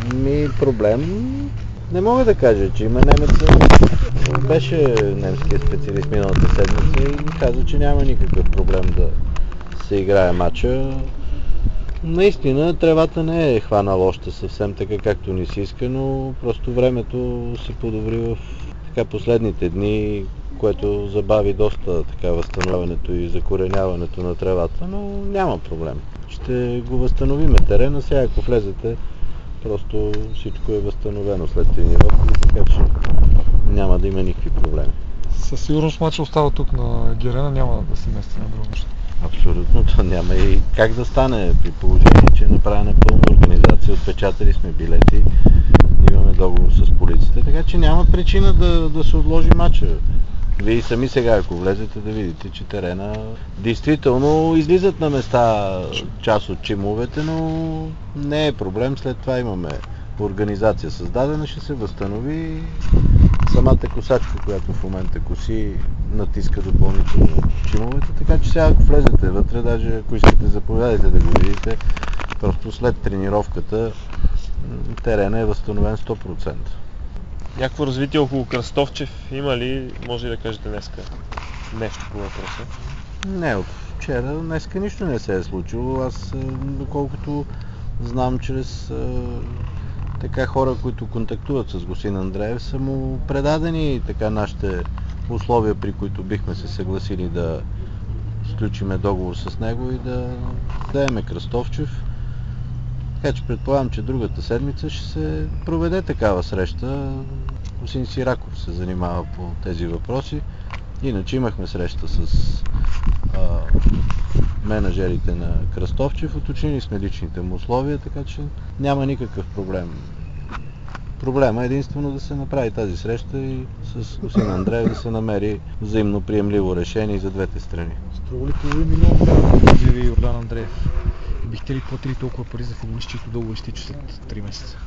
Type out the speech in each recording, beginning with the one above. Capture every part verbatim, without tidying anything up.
Ми проблем не мога да кажа, че има немеца. Беше немският специалист миналата седмица и ми каза, че няма никакъв проблем да се играе матча. Наистина тревата не е хванала още съвсем така, както ни се иска, но просто времето се подобри в така последните дни, което забави доста така възстановяването и закореняването на тревата, но няма проблем. Ще го възстановиме терена, сега ако влезете, просто всичко е възстановено след тренировки, така че няма да има никакви проблеми. Със сигурност матчът остава тук на Герена, няма да се мести на друго нещо. Абсолютно, то няма и как да стане при положение, че е направена пълна организация, отпечатали сме билети, имаме договор с полицията, така че няма причина да, да се отложи матча. Вие сами сега, ако влезете, да видите, че терена действително излизат на места част от чимовете, но не е проблем. След това имаме организация създадена, ще се възстанови самата косачка, която в момента коси, натиска допълнително чимовете, така че сега ако влезете вътре, даже ако искате заповядайте да го видите, просто след тренировката терена е възстановен сто процента. Някакво развитие около Кръстовчев има ли, може ли да кажете днеска нещо по въпроса? Не, от вчера, днеска нищо не се е случило. Аз, доколкото знам чрез така хора, които контактуват с господин Андреев, са му предадени така нашите условия, при които бихме се съгласили да сключиме договор с него и да дадеме Кръстовчев. Така че предполагам, че другата седмица ще се проведе такава среща. Господин Сираков се занимава по тези въпроси. Иначе имахме среща с а, менеджерите на Кръстовчев, уточнили сме личните му условия, така че няма никакъв проблем. Проблема е единствено да се направи тази среща и с господин Андреев да се намери взаимно приемливо решение за двете страни. Струва ли половин милион да изяви Йордан Андреев? Бихте ли платили толкова пари за футболист, чието договор изтича след три месеца?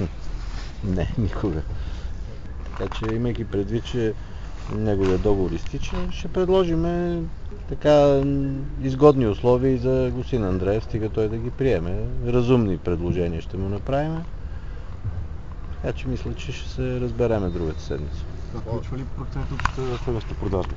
Не, никога. Така че, имайки предвид, че неговия договор изтича, ще предложим така изгодни условия и за господин Андреев, стига той да ги приеме. Разумни предложения ще му направим. Така че мисля, че ще се разбереме другата седмица. Включва ли процент от следващата продажба?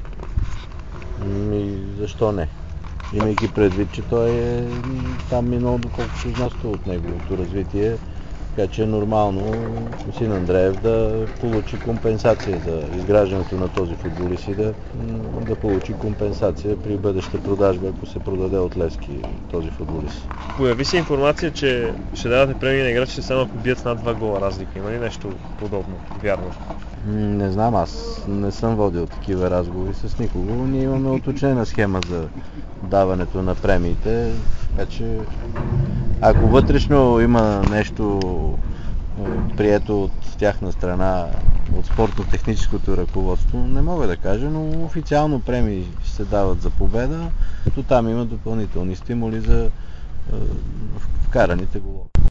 И защо не? Имайки предвид, че той е там минал доколкото знасто от неговото развитие, така че е нормално господин Андреев да получи компенсация за изграждането на този футболист и да, да получи компенсация при бъдеща продажба, ако се продаде от Левски този футболист. Появи се информация, че ще давате премии на играчите само ако бият над два гола разлика. Има ли нещо подобно? Вярно? Не знам, аз не съм водил такива разговори с никого. Ние имаме уточнена схема за даването на премиите, така че ако вътрешно има нещо прието от тяхна страна, от спортно-техническото ръководство, не мога да кажа, но официално премии се дават за победа, като там има допълнителни стимули за вкараните голове.